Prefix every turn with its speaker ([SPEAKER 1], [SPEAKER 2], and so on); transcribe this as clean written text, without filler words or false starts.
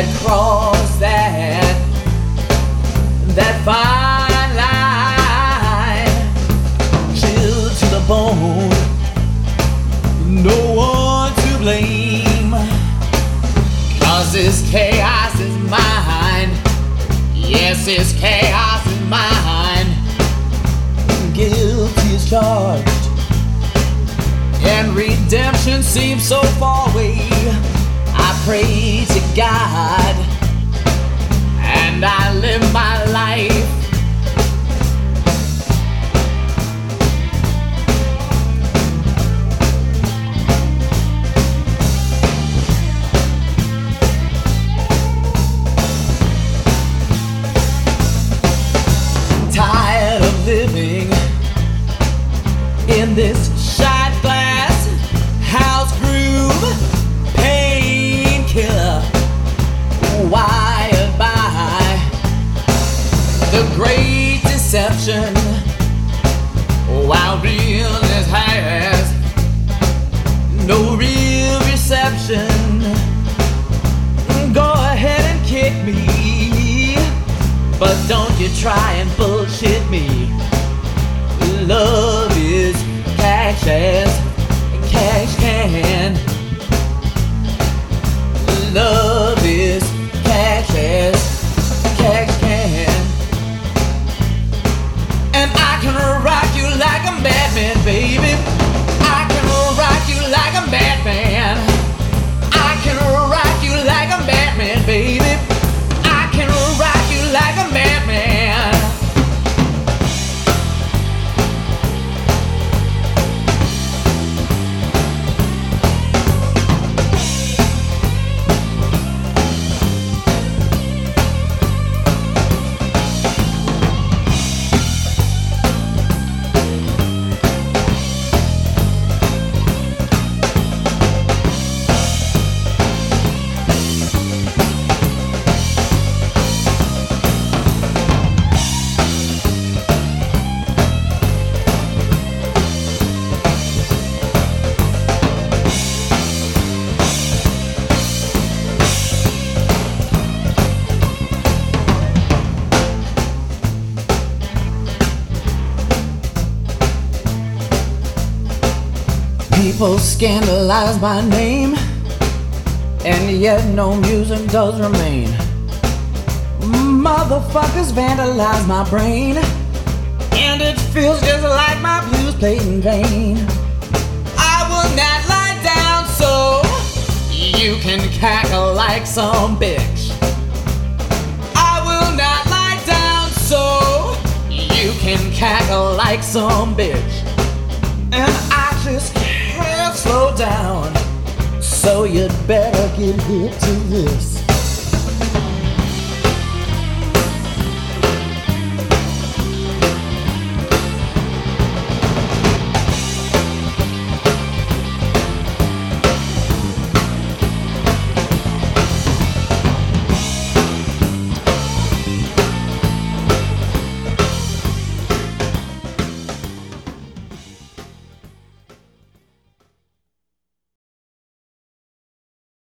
[SPEAKER 1] cross that fine line, chilled to the bone, no one to blame, 'cause this chaos is mine. Yes, this chaos is mine. Guilty is charged, and redemption seems so far away. I pray to God, and I live my life. Tired of living in this shot glass house groove, painkiller wired by the great deception, while realness has no real reception. Go ahead and kick me, but don't you try and bullshit me. Love is cash as cash can. Love is cash as cash can. And I can rock you like I'm Batman, baby. I can rock you like I'm Batman. I can rock you like I'm Batman, baby. I can rock you like I'm Batman. People scandalize my name, and yet no music does remain. Motherfuckers vandalize my brain, and it feels just like my blues played in vain. I will not lie down so you can cackle like some bitch. I will not lie down so you can cackle like some bitch. And I just can't slow down, so you'd better get hip to this.